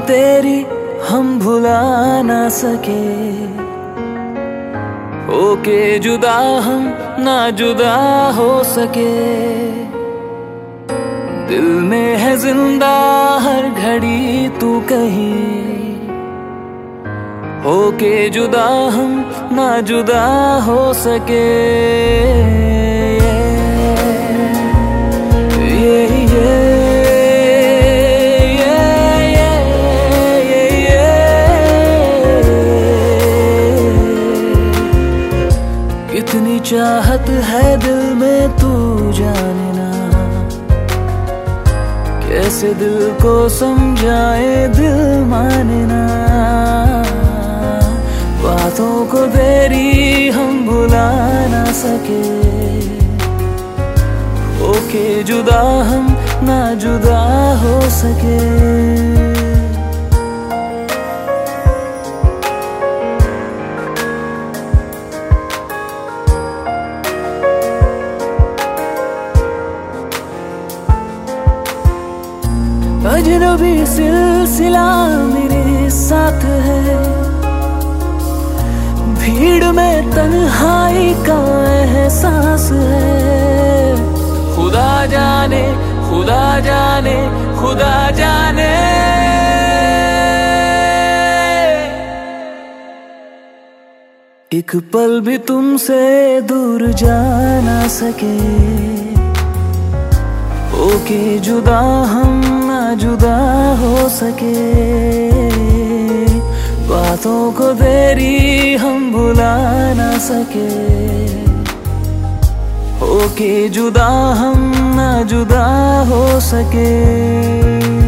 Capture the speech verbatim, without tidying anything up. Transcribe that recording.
तेरी हम भुला ना सके, होके जुदा हम ना जुदा हो सके। दिल में है जिंदा हर घड़ी तू कहीं, होके जुदा हम ना जुदा हो सके। ये ये कितनी चाहत है दिल में तू जाने ना, कैसे दिल को समझाए दिल माने ना। बातों को तेरी हम भुला ना सके, ओके जुदा हम ना जुदा हो सके। अजनबी सिलसिला मेरे साथ है, भीड़ में तन्हाई का एहसास है। खुदा जाने खुदा जाने खुदा जाने, एक पल भी तुमसे दूर जा ना सके, ओके जुदा हम ना जुदा हो सके। बातों को तेरी हम भुला ना सके, ओके जुदा हम ना जुदा हो सके।